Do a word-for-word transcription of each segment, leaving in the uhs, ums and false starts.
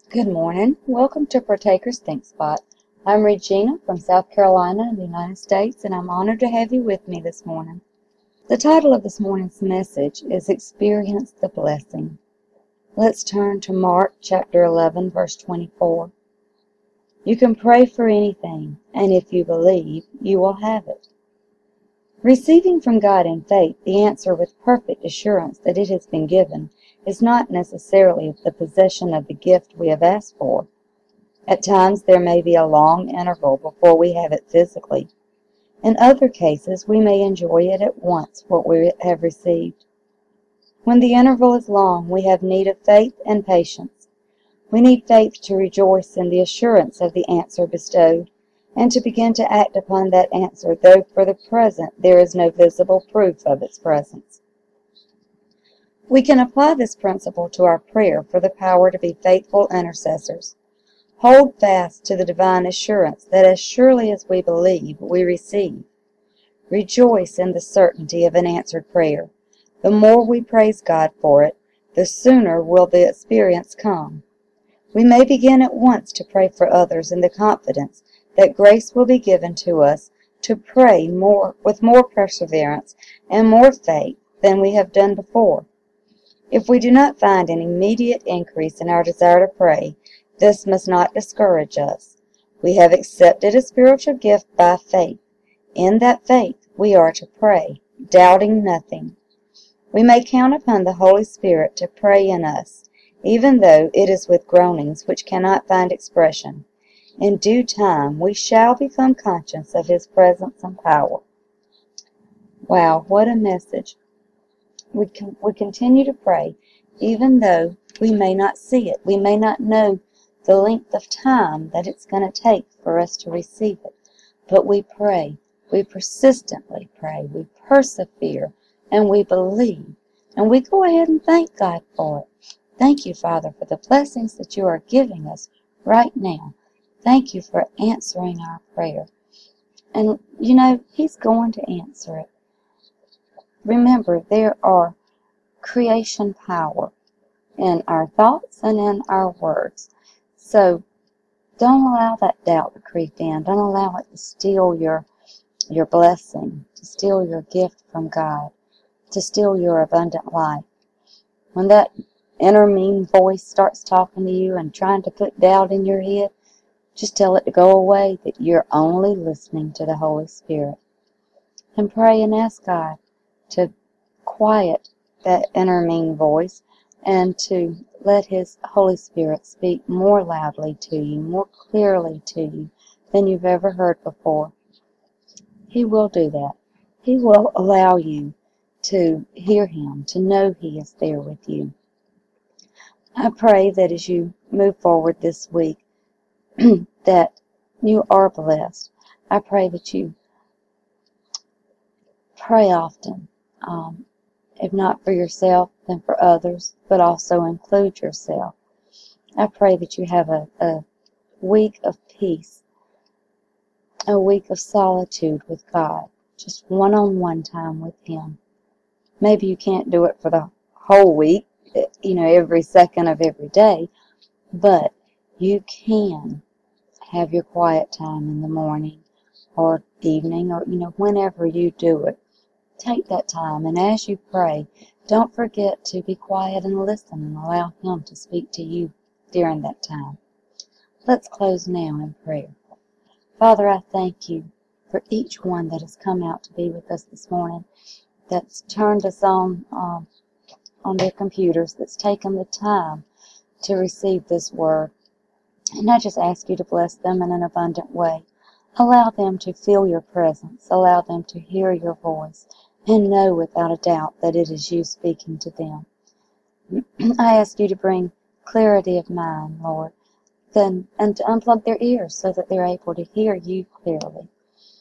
Good morning. Welcome to Partakers Think Spot. I'm Regina from South Carolina in the United States, and I'm honored to have you with me this morning. The title of this morning's message is Experience the Blessing. Let's turn to Mark chapter eleven, verse twenty-four. You can pray for anything, and if you believe, you will have it. Receiving from God in faith the answer with perfect assurance that it has been given is not necessarily the possession of the gift we have asked for. At times there may be a long interval before we have it physically. In other cases we may enjoy it at once, what we have received. When the interval is long, we have need of faith and patience. We need faith to rejoice in the assurance of the answer bestowed, and to begin to act upon that answer, though for the present there is no visible proof of its presence. We can apply this principle to our prayer for the power to be faithful intercessors. Hold fast to the divine assurance that as surely as we believe, we receive. Rejoice in the certainty of an answered prayer. The more we praise God for it, the sooner will the experience come. We may begin at once to pray for others in the confidence that grace will be given to us to pray more with more perseverance and more faith than we have done before. If we do not find an immediate increase in our desire to pray, this must not discourage us. We have accepted a spiritual gift by faith. In that faith we are to pray, doubting nothing. We may count upon the Holy Spirit to pray in us, even though it is with groanings which cannot find expression. In due time we shall become conscious of His presence and power. Wow, what a message. We, can, we continue to pray, even though we may not see it. We may not know the length of time that it's going to take for us to receive it. But we pray. We persistently pray. We persevere. And we believe. And we go ahead and thank God for it. Thank you, Father, for the blessings that you are giving us right now. Thank you for answering our prayer. And, you know, He's going to answer it. Remember, there are creation power in our thoughts and in our words. So don't allow that doubt to creep in. Don't allow it to steal your, your blessing, to steal your gift from God, to steal your abundant life. When that inner mean voice starts talking to you and trying to put doubt in your head, just tell it to go away, that you're only listening to the Holy Spirit. And pray and ask God to quiet that inner mean voice and to let His Holy Spirit speak more loudly to you, more clearly to you than you've ever heard before. He will do that. He will allow you to hear Him, to know He is there with you. I pray that as you move forward this week, that you are blessed. I pray that you pray often. Um, if not for yourself, then for others, but also include yourself. I pray that you have a, a week of peace, a week of solitude with God, just one-on-one time with Him. Maybe you can't do it for the whole week, you know, every second of every day, but you can have your quiet time in the morning or evening or, you know, whenever you do it. Take that time, and as you pray, don't forget to be quiet and listen and allow Him to speak to you during that time. Let's close now in prayer. Father, I thank you for each one that has come out to be with us this morning, that's turned us on um, on their computers, that's taken the time to receive this word. And I just ask you to bless them in an abundant way. Allow them to feel your presence. Allow them to hear your voice and know without a doubt that it is you speaking to them. I ask you to bring clarity of mind, Lord, then, and to unplug their ears so that they're able to hear you clearly.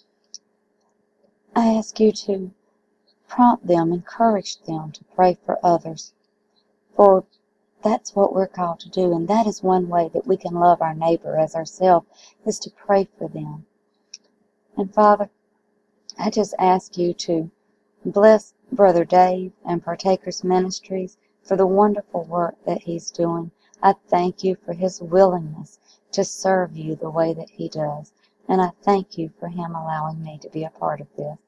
I ask you to prompt them, encourage them to pray for others, for that's what we're called to do, and that is one way that we can love our neighbor as ourselves, is to pray for them. And Father, I just ask you to bless Brother Dave and Partakers Ministries for the wonderful work that he's doing. I thank you for his willingness to serve you the way that he does. And I thank you for him allowing me to be a part of this.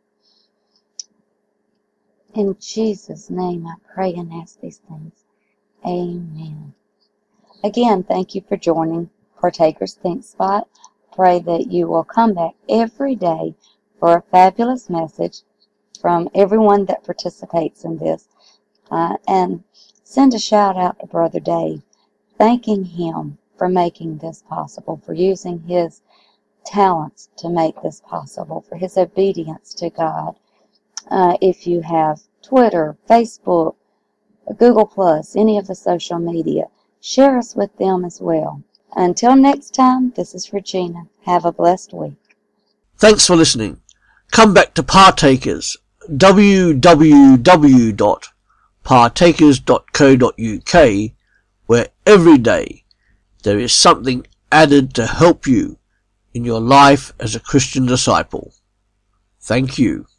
In Jesus' name I pray and ask these things. Amen. Again, thank you for joining Partakers Think Spot. Pray that you will come back every day for a fabulous message from everyone that participates in this. Uh, and send a shout out to Brother Dave, thanking him for making this possible, for using his talents to make this possible, for his obedience to God. Uh, if you have Twitter, Facebook, Google Plus, any of the social media, share us with them as well. Until next time, this is Regina. Have a blessed week. Thanks for listening. Come back to Partakers, w w w dot partakers dot co dot u k, where every day there is something added to help you in your life as a Christian disciple. Thank you.